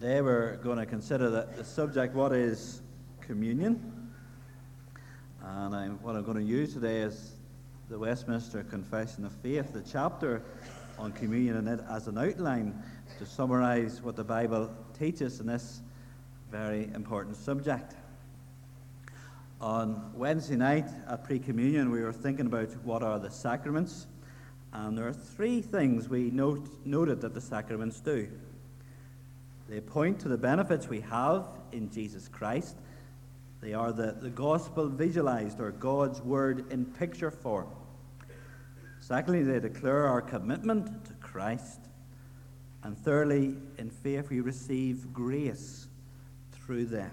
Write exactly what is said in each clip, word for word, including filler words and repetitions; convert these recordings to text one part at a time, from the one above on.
Today we're going to consider the, the subject, what is communion? And I, what I'm going to use today is the Westminster Confession of Faith, the chapter on communion in it, as an outline to summarize what the Bible teaches in this very important subject. On Wednesday night at pre-communion, we were thinking about what are the sacraments, and there are three things we note, noted that the sacraments do. They point to the benefits we have in Jesus Christ. They are the, the gospel visualized, or God's word in picture form. Secondly, they declare our commitment to Christ. And thirdly, in faith we receive grace through them.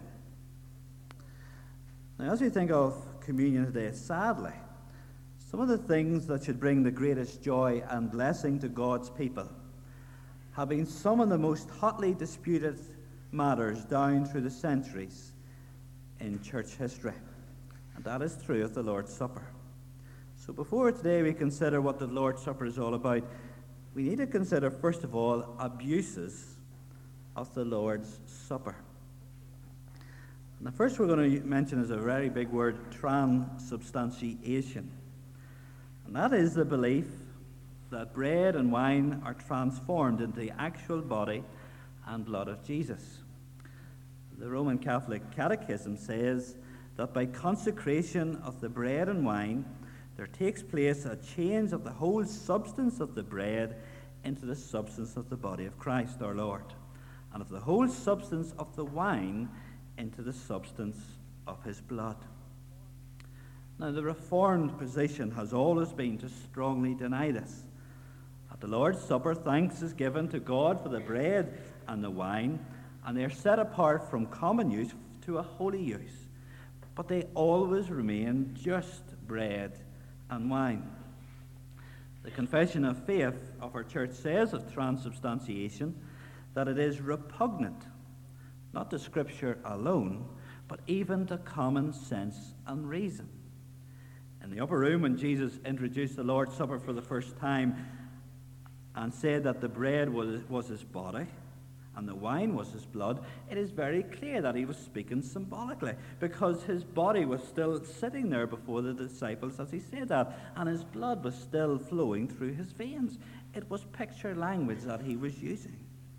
Now, as we think of communion today, sadly, some of the things that should bring the greatest joy and blessing to God's people have been some of the most hotly disputed matters down through the centuries in church history. And that is true of the Lord's Supper. So before today we consider what the Lord's Supper is all about, we need to consider, first of all, abuses of the Lord's Supper. And the first we're going to mention is a very big word, transubstantiation. And that is the belief that bread and wine are transformed into the actual body and blood of Jesus. The Roman Catholic Catechism says that by consecration of the bread and wine, there takes place a change of the whole substance of the bread into the substance of the body of Christ our Lord, and of the whole substance of the wine into the substance of his blood. Now, the Reformed position has always been to strongly deny this. At the Lord's Supper, thanks is given to God for the bread and the wine, and they are set apart from common use to a holy use. But they always remain just bread and wine. The Confession of Faith of our church says of transubstantiation that it is repugnant, not to Scripture alone, but even to common sense and reason. In the upper room, when Jesus introduced the Lord's Supper for the first time and said that the bread was, was his body and the wine was his blood, it is very clear that he was speaking symbolically, because his body was still sitting there before the disciples as he said that, and his blood was still flowing through his veins. It was picture language that he was using.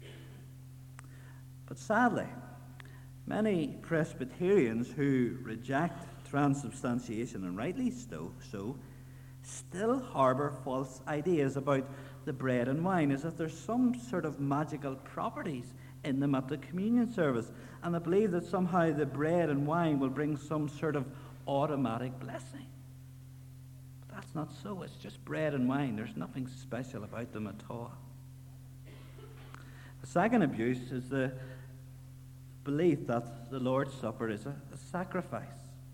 But sadly, many Presbyterians who reject transubstantiation, and rightly so, so still harbor false ideas about the bread and wine, as if there's some sort of magical properties in them at the communion service, and they believe that somehow the bread and wine will bring some sort of automatic blessing. But that's not so. It's just bread and wine. There's nothing special about them at all. The second abuse is the belief that the Lord's Supper is a, a sacrifice.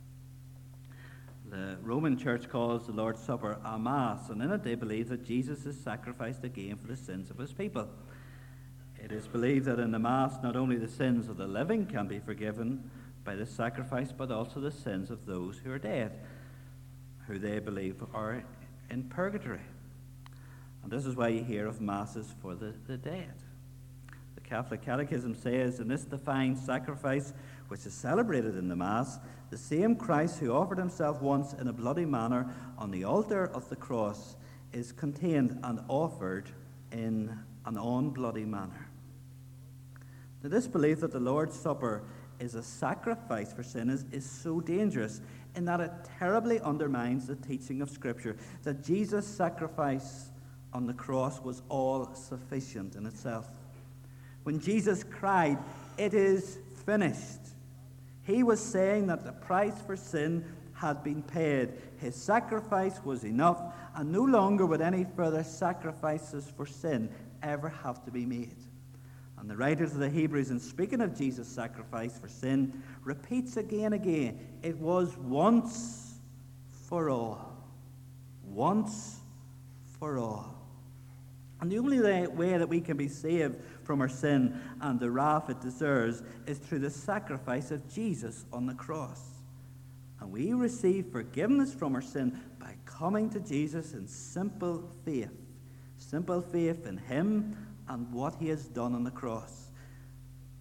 The Roman Church calls the Lord's Supper a Mass, and in it they believe that Jesus is sacrificed again for the sins of his people. It is believed that in the Mass not only the sins of the living can be forgiven by the sacrifice, but also the sins of those who are dead, who they believe are in purgatory. And this is why you hear of Masses for the, the dead. The Catholic Catechism says, in this divine sacrifice which is celebrated in the Mass, the same Christ who offered himself once in a bloody manner on the altar of the cross is contained and offered in an unbloody manner. Now, this belief that the Lord's Supper is a sacrifice for sin is, is so dangerous in that it terribly undermines the teaching of Scripture that Jesus' sacrifice on the cross was all sufficient in itself. When Jesus cried, "It is finished," he was saying that the price for sin had been paid. His sacrifice was enough, and no longer would any further sacrifices for sin ever have to be made. And the writers of the Hebrews, in speaking of Jesus' sacrifice for sin, repeats again and again, it was once for all. Once for all. And the only way that we can be saved from our sin and the wrath it deserves is through the sacrifice of Jesus on the cross. And we receive forgiveness from our sin by coming to Jesus in simple faith. Simple faith in him and what he has done on the cross.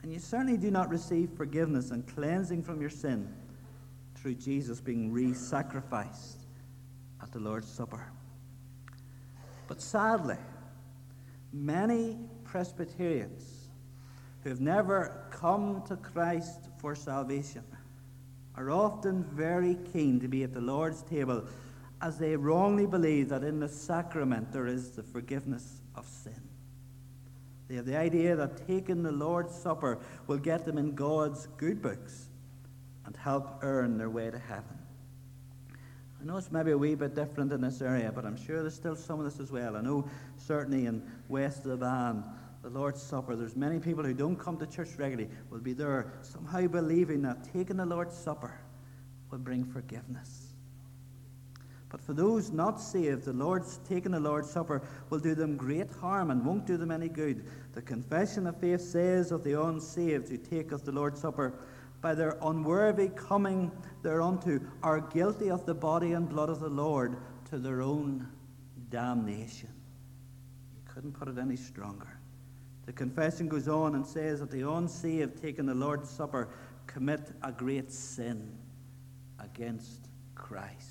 And you certainly do not receive forgiveness and cleansing from your sin through Jesus being re-sacrificed at the Lord's Supper. But sadly, many Presbyterians who have never come to Christ for salvation are often very keen to be at the Lord's table, as they wrongly believe that in the sacrament there is the forgiveness of sin. They have the idea that taking the Lord's Supper will get them in God's good books and help earn their way to heaven. I know it's maybe a wee bit different in this area, but I'm sure there's still some of this as well. I know certainly in West of the Van, the Lord's Supper, there's many people who don't come to church regularly will be there somehow believing that taking the Lord's Supper will bring forgiveness. But for those not saved, the Lord's taking the Lord's Supper will do them great harm and won't do them any good. The Confession of Faith says of the unsaved who take of the Lord's Supper, by their unworthy coming thereunto, are guilty of the body and blood of the Lord to their own damnation. You couldn't put it any stronger. The confession goes on and says that the unsaved taking the Lord's Supper commit a great sin against Christ.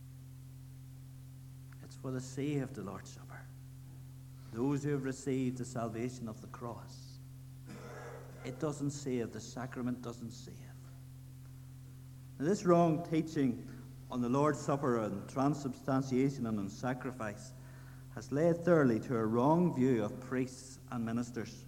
It's for the saved, the Lord's Supper. Those who have received the salvation of the cross. It doesn't save. The sacrament doesn't save. Now, this wrong teaching on the Lord's Supper and transubstantiation and on sacrifice has led thoroughly to a wrong view of priests and ministers.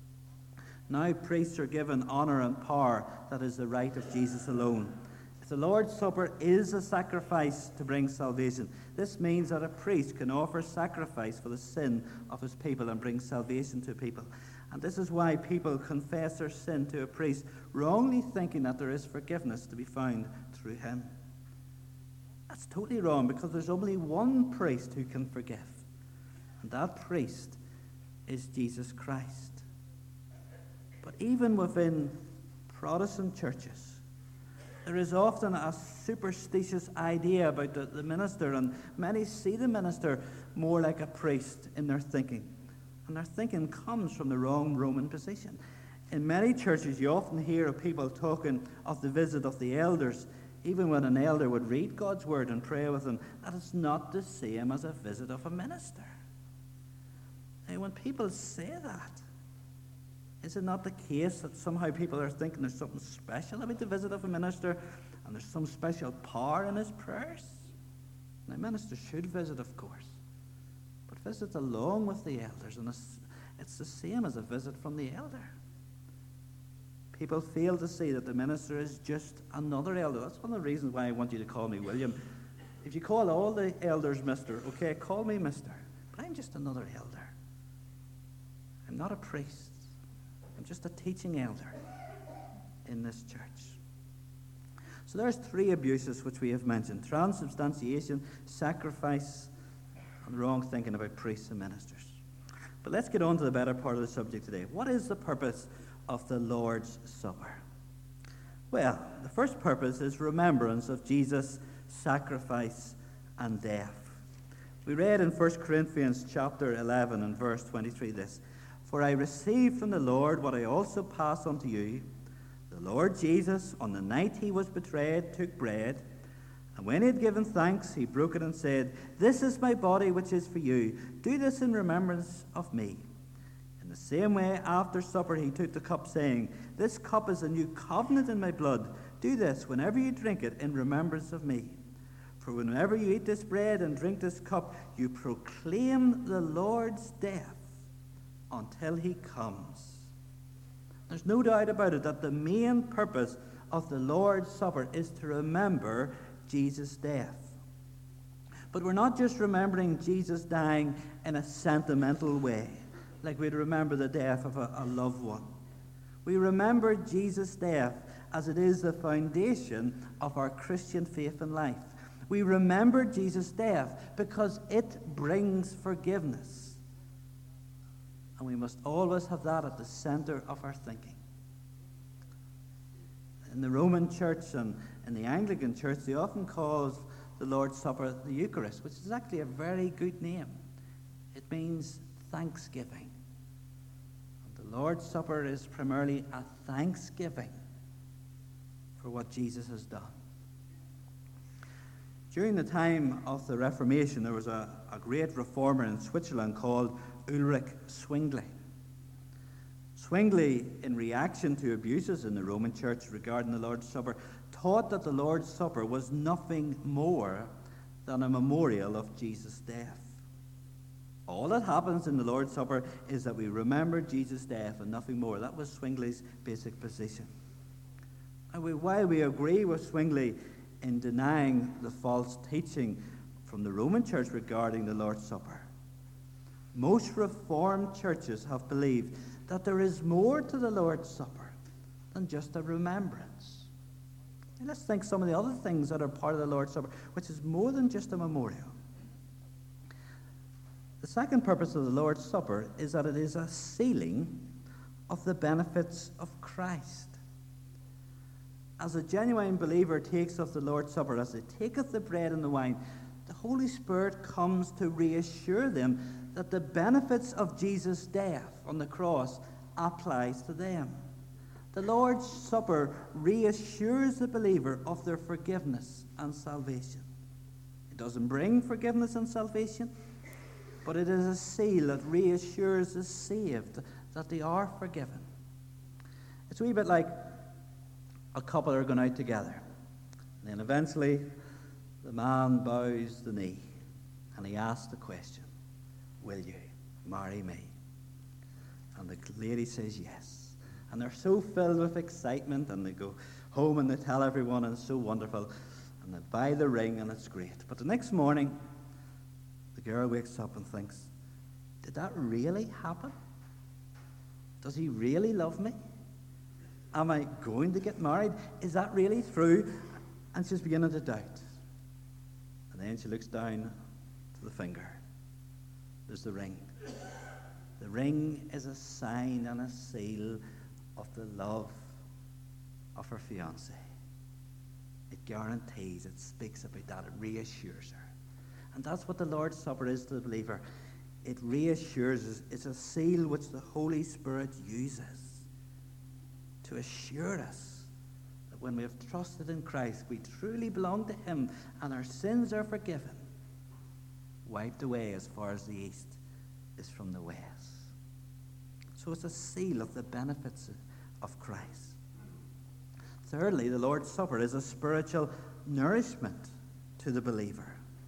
Now priests are given honour and power that is the right of Jesus alone. If the Lord's Supper is a sacrifice to bring salvation, this means that a priest can offer sacrifice for the sin of his people and bring salvation to people. And this is why people confess their sin to a priest, wrongly thinking that there is forgiveness to be found through him. That's totally wrong, because there's only one priest who can forgive. And that priest is Jesus Christ. But even within Protestant churches, there is often a superstitious idea about the, the minister, and many see the minister more like a priest in their thinking. And their thinking comes from the wrong Roman position. In many churches, you often hear of people talking of the visit of the elders, even when an elder would read God's word and pray with them. That is not the same as a visit of a minister. Now, when people say that, is it not the case that somehow people are thinking there's something special about the visit of a minister and there's some special power in his prayers? Now, ministers should visit, of course, but visit along with the elders, and it's, it's the same as a visit from the elder. People fail to see that the minister is just another elder. That's one of the reasons why I want you to call me William. If you call all the elders Mister, okay, call me Mister, but I'm just another elder. I'm not a priest. I'm just a teaching elder in this church. So there's three abuses which we have mentioned: transubstantiation, sacrifice, and wrong thinking about priests and ministers. But let's get on to the better part of the subject today. What is the purpose of the Lord's Supper? Well, the first purpose is remembrance of Jesus' sacrifice and death. We read in First Corinthians chapter eleven and verse twenty-three this: "For I received from the Lord what I also passed on to you. The Lord Jesus, on the night he was betrayed, took bread, and when he had given thanks, he broke it and said, 'This is my body which is for you. Do this in remembrance of me.' In the same way, after supper, he took the cup, saying, 'This cup is a new covenant in my blood. Do this whenever you drink it in remembrance of me. For whenever you eat this bread and drink this cup, you proclaim the Lord's death until he comes.'" There's no doubt about it that the main purpose of the Lord's Supper is to remember Jesus' death. But we're not just remembering Jesus dying in a sentimental way, like we'd remember the death of a, a loved one. We remember Jesus' death as it is the foundation of our Christian faith and life. We remember Jesus' death because it brings forgiveness. And we must always have that at the center of our thinking. In the Roman Church and in the Anglican Church, they often call the Lord's Supper the Eucharist, which is actually a very good name. It means thanksgiving. And the The Lord's Supper is primarily a thanksgiving for what Jesus has done. During the time of the Reformation, there was a, a great reformer in Switzerland called Ulrich Zwingli. Zwingli, in reaction to abuses in the Roman Church regarding the Lord's Supper, taught that the Lord's Supper was nothing more than a memorial of Jesus' death. All that happens in the Lord's Supper is that we remember Jesus' death and nothing more. That was Zwingli's basic position. And we, while we agree with Zwingli in denying the false teaching from the Roman Church regarding the Lord's Supper, most Reformed churches have believed that there is more to the Lord's Supper than just a remembrance. And let's think some of the other things that are part of the Lord's Supper, which is more than just a memorial. The second purpose of the Lord's Supper is that it is a sealing of the benefits of Christ. As a genuine believer takes of the Lord's Supper, as they taketh the bread and the wine, the Holy Spirit comes to reassure them that the benefits of Jesus' death on the cross applies to them. The Lord's Supper reassures the believer of their forgiveness and salvation. It doesn't bring forgiveness and salvation, but it is a seal that reassures the saved that they are forgiven. It's a wee bit like a couple are going out together. And then eventually, the man bows the knee and he asks the question, will you marry me? And the lady says yes. And they're so filled with excitement, and they go home and they tell everyone, and it's so wonderful. And they buy the ring, and it's great. But the next morning, the girl wakes up and thinks, did that really happen? Does he really love me? Am I going to get married? Is that really true? And she's beginning to doubt. And then she looks down to the finger. There's the ring. The ring is a sign and a seal of the love of her fiancé. It guarantees, it speaks about that, it reassures her. And that's what the Lord's Supper is to the believer. It reassures us. It's a seal which the Holy Spirit uses to assure us that when we have trusted in Christ, we truly belong to Him and our sins are forgiven, wiped away as far as the east is from the west. So it's a seal of the benefits of Christ. Thirdly, the Lord's Supper is a spiritual nourishment to the believer.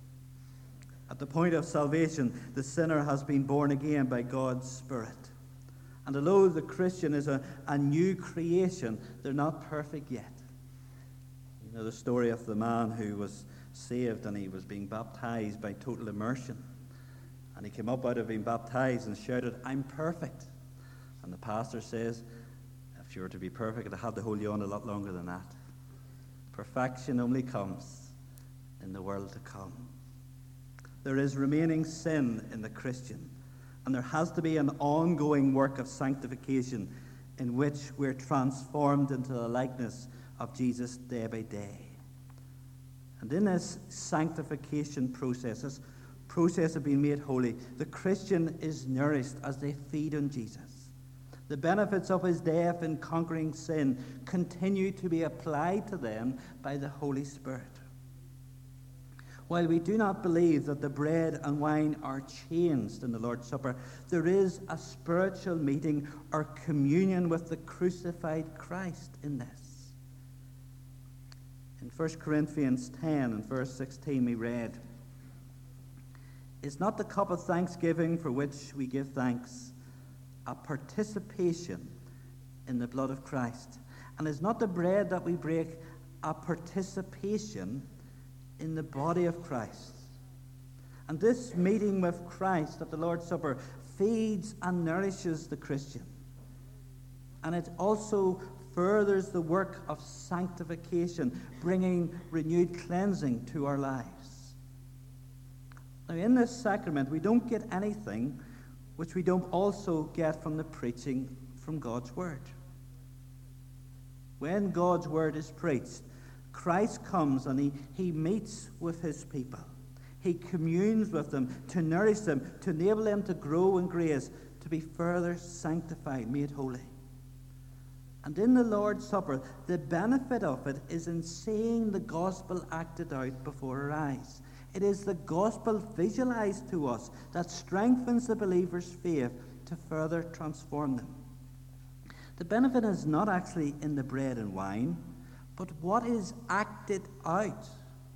At the point of salvation, the sinner has been born again by God's Spirit. And although the Christian is a, a new creation, they're not perfect yet. You know the story of the man who was saved and he was being baptized by total immersion. And he came up out of being baptized and shouted, I'm perfect. And the pastor says, if you were to be perfect, I'd have to hold you on a lot longer than that. Perfection only comes in the world to come. There is remaining sin in the Christian, and there has to be an ongoing work of sanctification in which we're transformed into the likeness of Jesus day by day. And in this sanctification process, this process of being made holy, the Christian is nourished as they feed on Jesus. The benefits of his death in conquering sin continue to be applied to them by the Holy Spirit. While we do not believe that the bread and wine are changed in the Lord's Supper, there is a spiritual meeting or communion with the crucified Christ in this. In First Corinthians ten and verse sixteen we read, is not the cup of thanksgiving for which we give thanks a participation in the blood of Christ? And is not the bread that we break a participation in the body of Christ? And this meeting with Christ at the Lord's Supper feeds and nourishes the Christian. And it also furthers the work of sanctification, bringing renewed cleansing to our lives. Now, in this sacrament, we don't get anything which we don't also get from the preaching from God's Word. When God's Word is preached, Christ comes and he, he meets with his people. He communes with them to nourish them, to enable them to grow in grace, to be further sanctified, made holy. And in the Lord's Supper, the benefit of it is in seeing the gospel acted out before our eyes. It is the gospel visualized to us that strengthens the believer's faith to further transform them. The benefit is not actually in the bread and wine, but what is acted out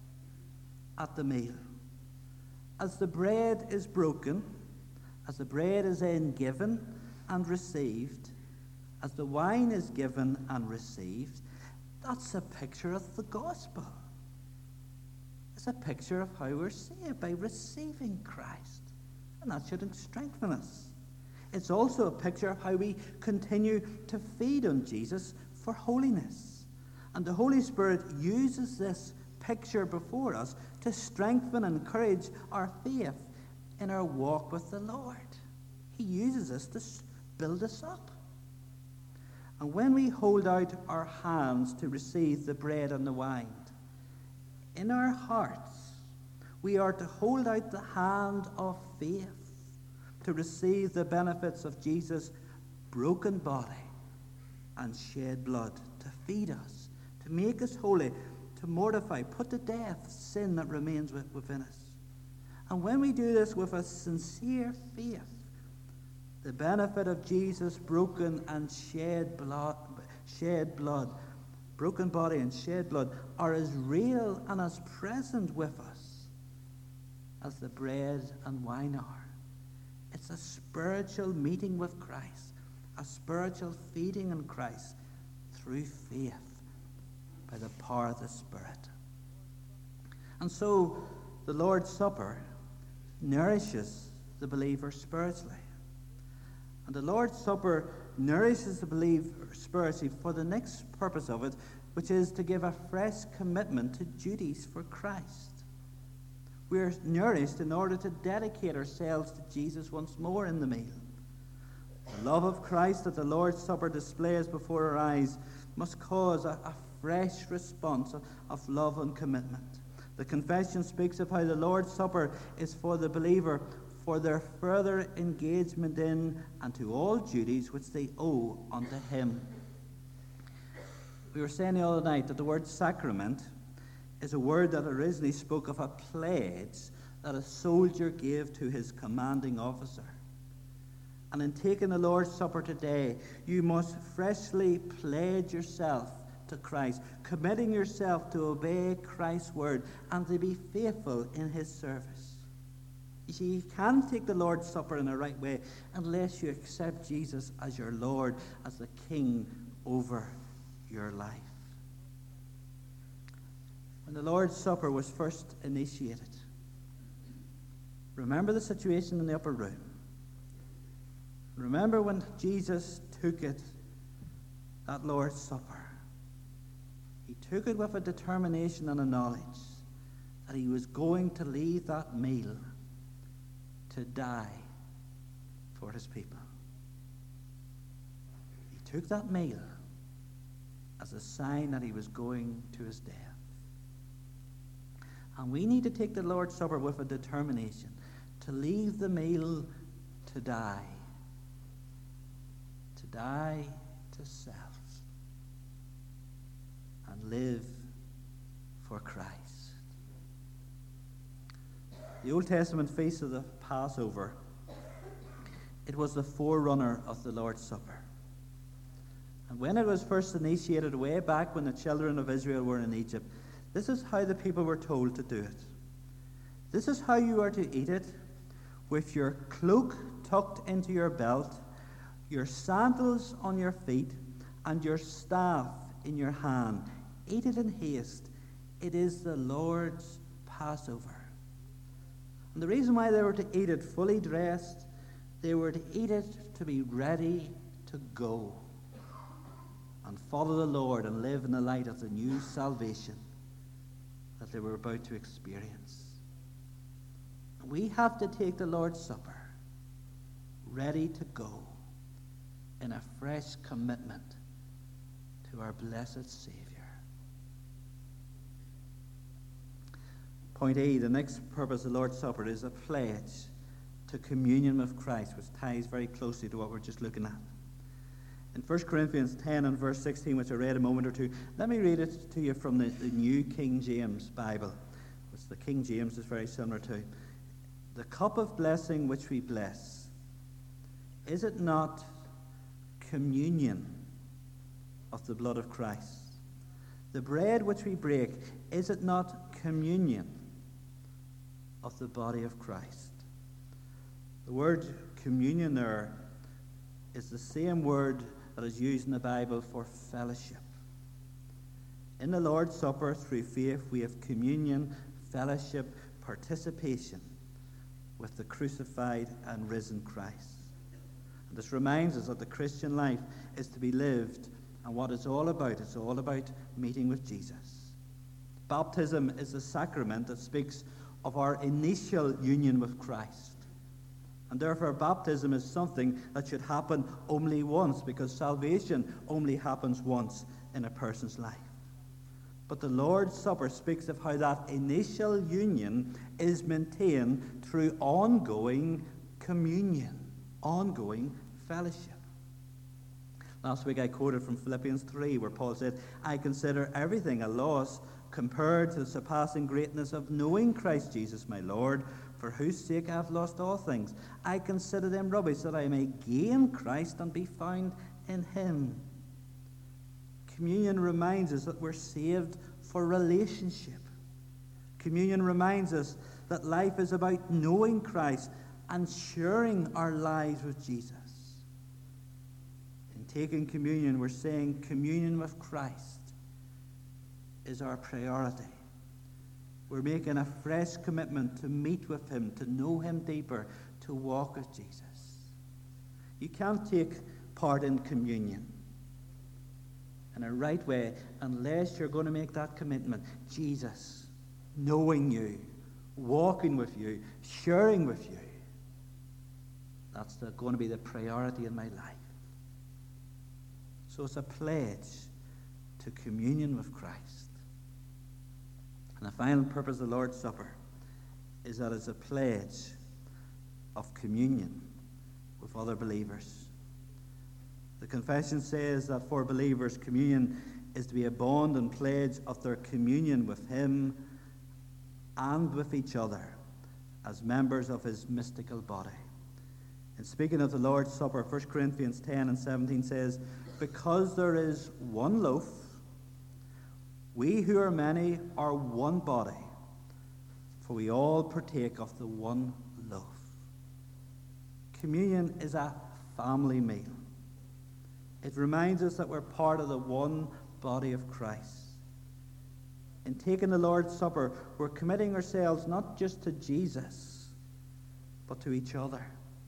at the meal. As the bread is broken, as the bread is then given and received, as the wine is given and received, that's a picture of the gospel. It's a picture of how we're saved, by receiving Christ. And that should strengthen us. It's also a picture of how we continue to feed on Jesus for holiness. And the Holy Spirit uses this picture before us to strengthen and encourage our faith in our walk with the Lord. He uses us to build us up. And when we hold out our hands to receive the bread and the wine, in our hearts, we are to hold out the hand of faith to receive the benefits of Jesus' broken body and shed blood, to feed us, to make us holy, to mortify, put to death sin that remains within us. And when we do this with a sincere faith, the benefit of Jesus' broken and shed blood, shed blood, broken body and shed blood are as real and as present with us as the bread and wine are. It's a spiritual meeting with Christ, a spiritual feeding in Christ through faith by the power of the Spirit. And so the Lord's Supper nourishes the believer spiritually. And the Lord's Supper nourishes the believer spiritually for the next purpose of it, which is to give a fresh commitment to duties for Christ. We are nourished in order to dedicate ourselves to Jesus once more in the meal. The love of Christ that the Lord's Supper displays before our eyes must cause a, a fresh response of, of love and commitment. The confession speaks of how the Lord's Supper is for the believer for their further engagement in and to all duties which they owe unto him. We were saying the other night that the word sacrament is a word that originally spoke of a pledge that a soldier gave to his commanding officer. And in taking the Lord's Supper today, you must freshly pledge yourself to Christ, committing yourself to obey Christ's word and to be faithful in his service. You see, you can't take the Lord's Supper in the right way unless you accept Jesus as your Lord, as the King over your life. When the Lord's Supper was first initiated, remember the situation in the upper room. Remember when Jesus took it, that Lord's Supper. He took it with a determination and a knowledge that he was going to leave that meal to die for his people. He took that meal as a sign that he was going to his death. And we need to take the Lord's Supper with a determination to leave the meal to die. To die to self and live for Christ. The Old Testament feast of the Passover, it was the forerunner of the Lord's Supper. And when it was first initiated way back when the children of Israel were in Egypt, this is how the people were told to do it. This is how you are to eat it, with your cloak tucked into your belt, your sandals on your feet, and your staff in your hand. Eat it in haste. It is the Lord's Passover. And the reason why they were to eat it fully dressed, they were to eat it to be ready to go and follow the Lord and live in the light of the new salvation that they were about to experience. We have to take the Lord's Supper ready to go in a fresh commitment to our blessed Savior. Point A, the next purpose of the Lord's Supper is a pledge to communion with Christ, which ties very closely to what we're just looking at. In First Corinthians ten and verse sixteen, which I read a moment or two, let me read it to you from the, the New King James Bible, which the King James is very similar to. The cup of blessing which we bless, is it not communion of the blood of Christ? The bread which we break, is it not communion of the body of Christ? The word communion there is the same word that is used in the Bible for fellowship. In the Lord's Supper, through faith, we have communion, fellowship, participation with the crucified and risen Christ. And this reminds us that the Christian life is to be lived, and what it's all about, it's all about meeting with Jesus. Baptism is a sacrament that speaks of our initial union with Christ. And therefore, baptism is something that should happen only once, because salvation only happens once in a person's life. But the Lord's Supper speaks of how that initial union is maintained through ongoing communion, ongoing fellowship. Last week I quoted from Philippians three, where Paul said, I consider everything a loss compared to the surpassing greatness of knowing Christ Jesus my Lord, for whose sake I have lost all things. I consider them rubbish, that I may gain Christ and be found in him. Communion reminds us that we're saved for relationship. Communion reminds us that life is about knowing Christ and sharing our lives with Jesus. In taking communion, we're saying communion with Christ is our priority. We're making a fresh commitment to meet with him, to know him deeper, to walk with Jesus. You can't take part in communion in a right way unless you're going to make that commitment. Jesus, knowing you, walking with you, sharing with you. That's the, going to be the priority in my life. So it's a pledge to communion with Christ. And the final purpose of the Lord's Supper is that it's a pledge of communion with other believers. The confession says that for believers, communion is to be a bond and pledge of their communion with him and with each other as members of his mystical body. And speaking of the Lord's Supper, First Corinthians ten and seventeen says, because there is one loaf, we who are many are one body, for we all partake of the one loaf. Communion is a family meal. It reminds us that we're part of the one body of Christ. In taking the Lord's Supper, we're committing ourselves not just to Jesus, but to each other.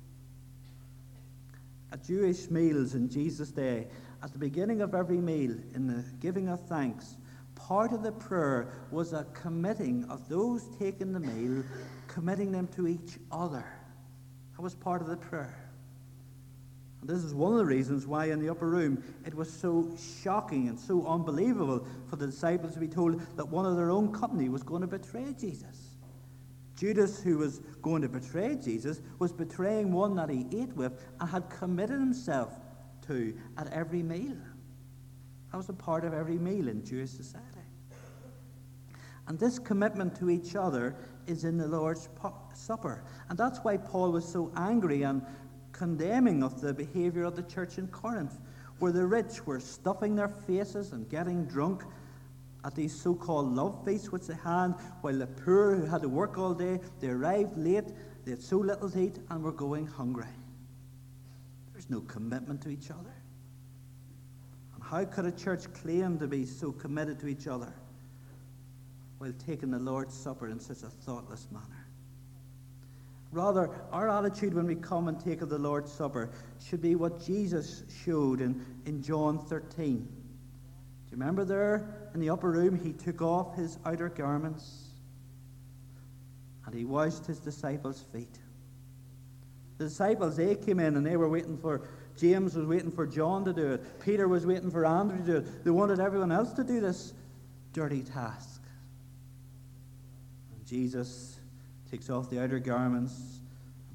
At Jewish meals in Jesus' day, at the beginning of every meal, in the giving of thanks, part of the prayer was a committing of those taking the meal, committing them to each other. That was part of the prayer. And this is one of the reasons why in the upper room it was so shocking and so unbelievable for the disciples to be told that one of their own company was going to betray Jesus. Judas, who was going to betray Jesus, was betraying one that he ate with and had committed himself to at every meal. That was a part of every meal in Jewish society. And this commitment to each other is in the Lord's Supper. And that's why Paul was so angry and condemning of the behavior of the church in Corinth, where the rich were stuffing their faces and getting drunk at these so-called love feasts which they had, while the poor who had to work all day, they arrived late, they had so little to eat and were going hungry. There's no commitment to each other. And how could a church claim to be so committed to each other while taking the Lord's Supper in such a thoughtless manner? Rather, our attitude when we come and take of the Lord's Supper should be what Jesus showed in, in John thirteen. Do you remember there in the upper room, he took off his outer garments and he washed his disciples' feet. The disciples, they came in and they were waiting for, James was waiting for John to do it. Peter was waiting for Andrew to do it. They wanted everyone else to do this dirty task. And Jesus takes off the outer garments and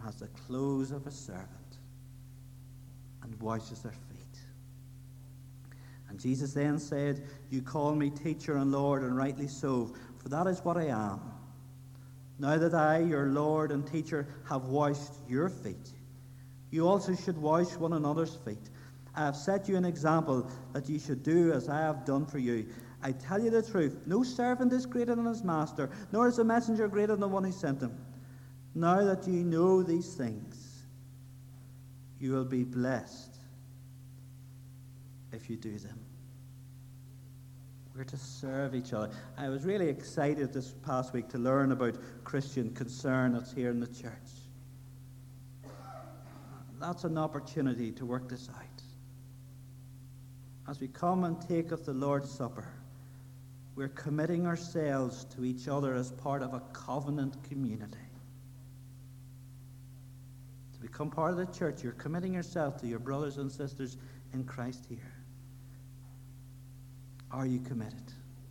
has the clothes of a servant and washes their feet. And Jesus then said, "You call me teacher and Lord, and rightly so, for that is what I am. Now that I, your Lord and teacher, have washed your feet, you also should wash one another's feet. I have set you an example that you should do as I have done for you. I tell you the truth, no servant is greater than his master, nor is a messenger greater than the one who sent him. Now that you know these things, you will be blessed if you do them." We're to serve each other. I was really excited this past week to learn about Christian Concern that's here in the church. That's an opportunity to work this out. As we come and take of the Lord's Supper, we're committing ourselves to each other as part of a covenant community. To become part of the church, you're committing yourself to your brothers and sisters in Christ here. Are you committed?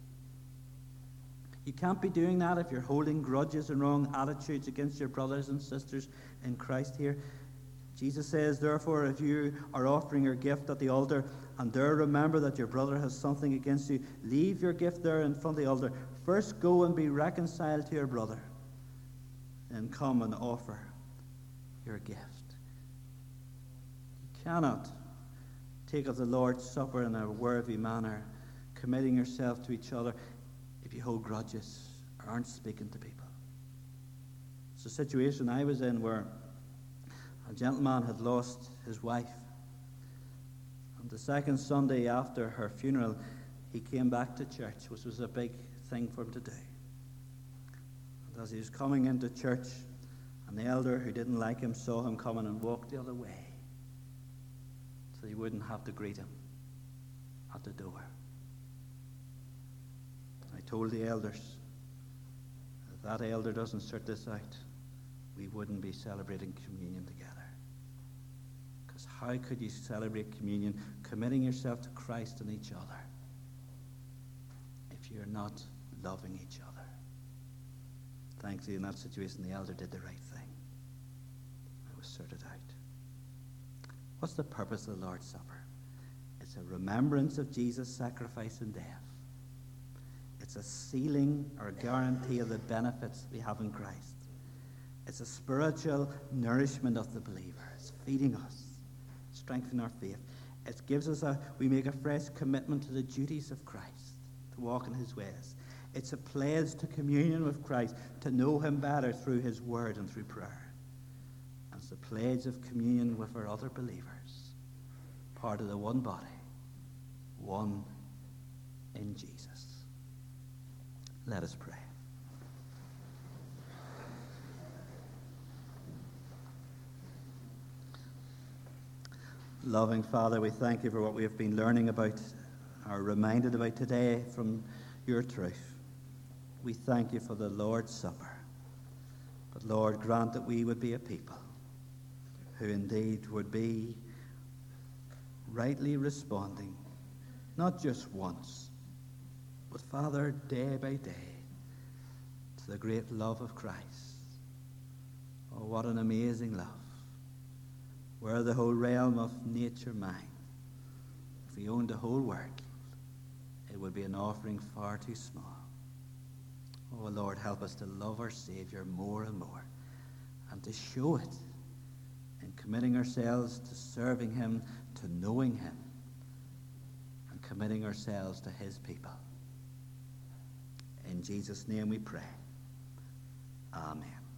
You can't be doing that if you're holding grudges and wrong attitudes against your brothers and sisters in Christ here. Jesus says, "Therefore, if you are offering your gift at the altar, and there remember that your brother has something against you, leave your gift there in front of the altar. First go and be reconciled to your brother, then come and offer your gift." You cannot take of the Lord's Supper in a worthy manner, committing yourself to each other, if you hold grudges or aren't speaking to people. It's a situation I was in where a gentleman had lost his wife. And the second Sunday after her funeral, he came back to church, which was a big thing for him to do. And as he was coming into church, an elder who didn't like him saw him coming and walked the other way so he wouldn't have to greet him at the door. I told the elders, if that elder doesn't sort this out, we wouldn't be celebrating communion together. Because how could you celebrate communion, committing yourself to Christ and each other, if you're not loving each other? Thankfully, in that situation, the elder did the right thing. It was sorted out. What's the purpose of the Lord's Supper? It's a remembrance of Jesus' sacrifice and death. It's a sealing or guarantee of the benefits we have in Christ. It's a spiritual nourishment of the believer. It's feeding us, strengthening our faith. It gives us a, we make a fresh commitment to the duties of Christ, to walk in his ways. It's a pledge to communion with Christ, to know him better through his word and through prayer. And it's a pledge of communion with our other believers, part of the one body, one in Jesus. Let us pray. Loving Father, we thank you for what we have been learning about, are reminded about today from your truth. We thank you for the Lord's Supper. But Lord, grant that we would be a people who indeed would be rightly responding, not just once, but Father, day by day, to the great love of Christ. Oh, what an amazing love. Were the whole realm of nature mine, if we owned the whole world, it would be an offering far too small. Oh, Lord, help us to love our Savior more and more, and to show it in committing ourselves to serving him, to knowing him, and committing ourselves to his people. In Jesus' name we pray. Amen.